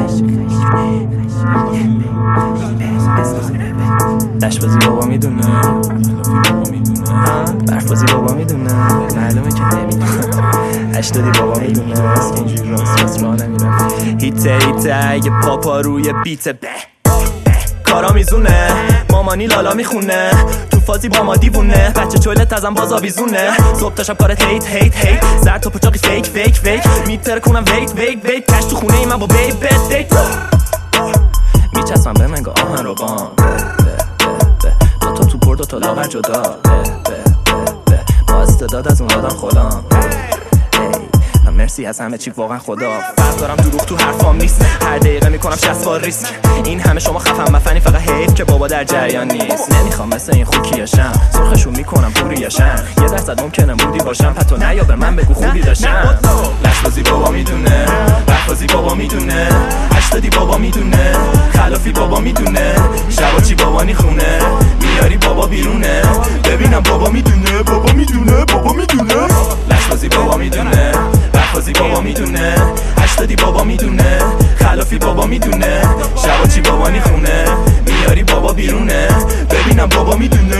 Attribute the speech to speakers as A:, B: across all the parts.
A: لشبازی بابا میدونه، برفازی بابا میدونه، معلومه که نمیدونه. اشتادی بابا میدونه که اینجوری راست راه نمیرم. هیته اگه پاپا روی بیته کارا میزونه، مامانی لالا میخونه، تو فازی با ما دیوونه، بچه چولت ازم باز آویزونه، صبح تا شب کارت هیت زرد تا پچاقی فیک میتره کنم ویت کش تو خونه ای من با دیت میچسبم به منگاه آهن رو بام دوتا تو پر دوتا لاغر جدا با استعداد از اون آدم خودم. مرسی از همه چی واقعا خدا. فرق دارم دروغ تو حرفام نیست، هر دقیقه میکنم 60 بار ریسک. این همه شما خفن مفنی، فقط حیف که بابا در جریان نیست. نمیخوام مثل این خوکیاشم، سرخشون میکنم پوریاشم. یه درصد ممکنه مودی باشم، پتو نیا به من بگو خوبی داشتم. لشبازی بابا میدونه، برفازی بابا میدونه، اشتادی بابا میدونه، خلافی بابا میدونه، شباچی بابا نیخونه، میاری بابا بیرونه، ببینم بابا میدونه لشبازی بابا میدونه، برفازی بابا میدونه، اشتادی بابا میدونه، خلافی بابا میدونه، شباچی بابا نیخونه، میاری بابا بیرونه، ببینم بابا میدونه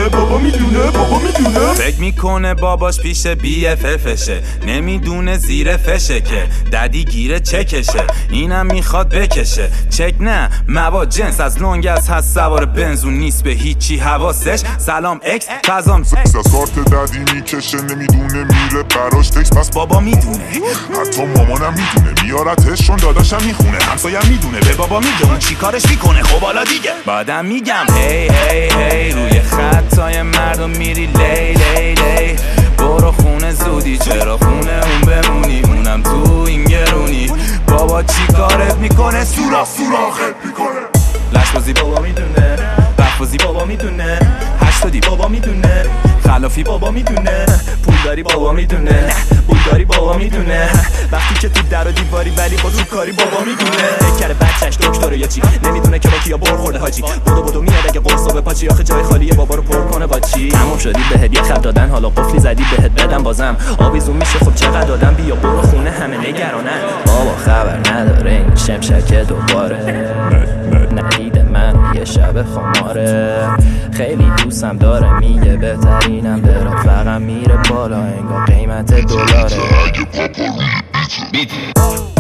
B: فکر میکنه باباش پیش BFFشه، نمیدونه زیر فشه که ددی گیره چکشه، اینم میخواد بکشه چک نه مواد جنس از لونگس هست، سوار بنزون نیست به هیچی حواسش. سلام اکس فضام
C: از کارت ددی میکشه، نمیدونه میره براش تکس، پس
B: بابا میدونه،
C: حتی مامانم میدونه، میارتش چون داداشم میخونه، همسایم میدونه به بابا میگه اون چی کارش میکنه. خب حالا دیگه
B: بعدم میگم هی روی خطای مردم میری لی برو خونه زودی، چرا خونه اون بمونی، اونم تو این گرونی. بابا چی کارت میکنه، سوراخت میکنه.
A: لشبازی بابا میدونه، برفازی بابا میدونه، اشتادی بابا میدونه، خلافی بابا میدونه، پولداری بابا میدونه، بولداری بابا میدونه، وقتی که تو در و دیواری ولی با تو کاری بابا میدونه. بکره بچهش دکتره یا چی، نمیدونه که با کیا برخورده حاجی، بدو میاد اگه قرصو به پاچی، آخه جای خالیه بابا رو پر کنه با چی. تموم شدی بهت یه خط دادن، حالا قفلی زدی بهت بدم بازم آویزون میشه. خب چقدر دادم، بیا برو خونه همه نگرانن. بابا خبر نداره این شمشکه دوباره ندیده من یه شب خماره، خیلی دوستم داره میگه بهترینم برا، فقط میره بالا انگار قیمت دلاره.